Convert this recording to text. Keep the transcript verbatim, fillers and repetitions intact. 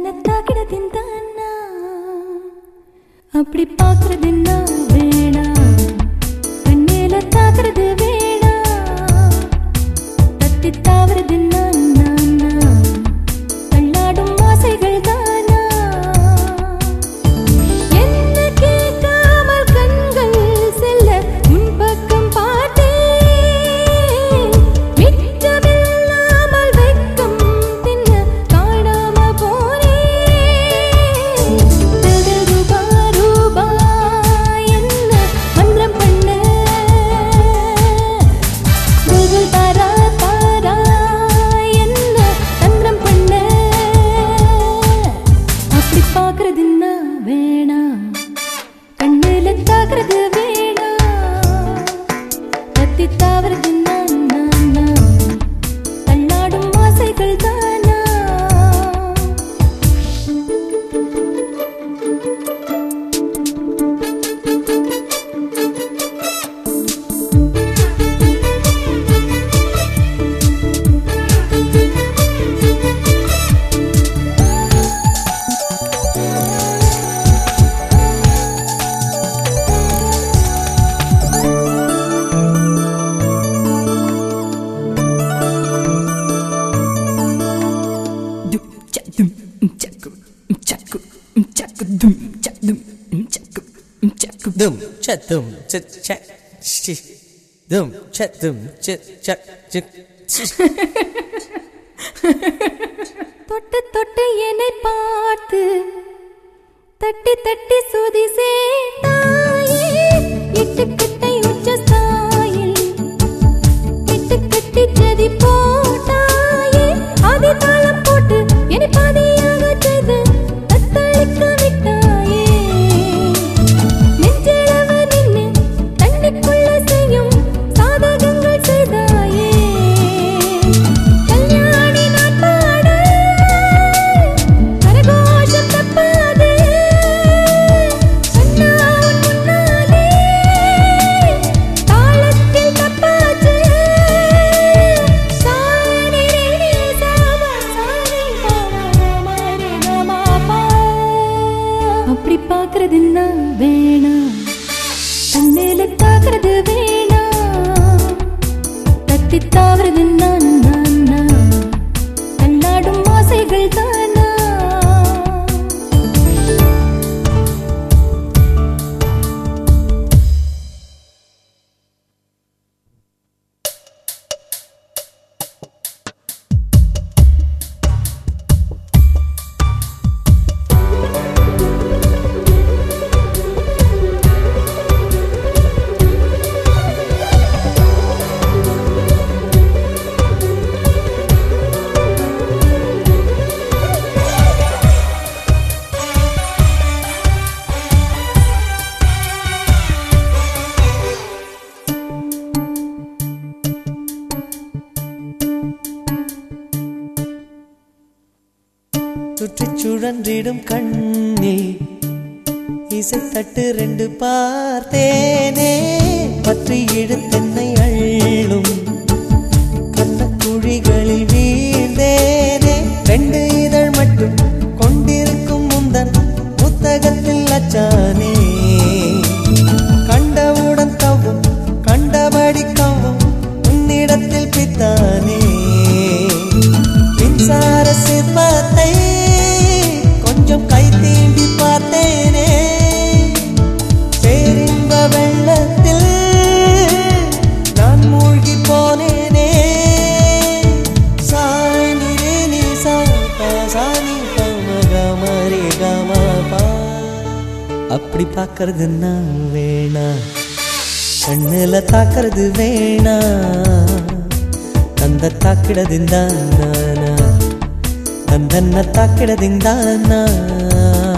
தாக்கிடதிந்தானா அப்படி பாக்குறதுன்னா வேணா கண்ணேல தாக்குறது வேணா தட்டி தாவறதுன்னா தள்ளாடும் ஆசைகள் தானா என்ன கேட்காமல் கண்கள் செல்ல உன் பக்கம் பார்த்தே மிச்சமில்லாமல் வெட்கம் தின்ன காணாம போனே ரூபா ரூபா என்ன மந்திரம் பண்ண குல்குல் தாரா தாரா என்ன தந்திரம் பண்ண அப்படி பாக்குறதுன்னா வேணா கண்ணுல தாக்குறது வேணா தத்தி தாவறதுன்னா தள்ளாடும் ஆசைகள் தானா Dum chat dum chat chat dum chat dum chat chat தொட்டு தொட்டு என்னை பார்த்து தட்டி தட்டி சுதி சேர்த்தாயே இட்டுக்கட்டை உச்ச சாயில் இட்டு கட்டி சதி போட்டாயே ஆதி தாளம் போட்டு என்னை பாதியாக செய்து தத்தளிக்க விட்டாயே நெஞ்சளவ நின்னு தண்ணிக்குள்ள செய்யும் சாதகங்கள் செய்தாயே கல்யாணி நான் பாட கரகோஷம் தப்பாதே சொன்னா உன் முன்னாலே தாளத்தில் தப்பாச்சு சாரி ரே சாவா சாரி பாவா கமா அப்படி பாக்குறதுன்னா வேணா கண்ணுல தாக்குறது வேணா தட்டி தாவறதுன்னா தள்ளாடும் ஆசைகள் தானா சுற்றி சுழன்றிடும் கண்ணில் இசை தட்டு ரெண்டு பார்த்தேனே பற்றி இழுத்தென்னை அள்ளும் கண்ண குழிகளில் வீழ்ந்தேனே ரெண்டு இதழ் மட்டும் கொண்டிருக்கும் முந்தன் புத்தகத்தில் அச்சானே கண்டவுடன் கவும் கண்டபடி கவும் உன்னிடத்தில் பித்தானே மின்சார சிற்பத்தை கொஞ்சம் கை தீண்டி பார்த்தேனே பேரின்ப வெள்ளத்தில் நான் மூழ்கி போனேனே சாணி நீ சாப்பா சாணி பமகமரி கமபா அப்படி பார்க்கறதுன்னா வேணா கண்ணுல தாக்குறது வேணா கந்த தாக்கிடதிந்தானா கந்தன்ன தாக்கிடதிந்தானா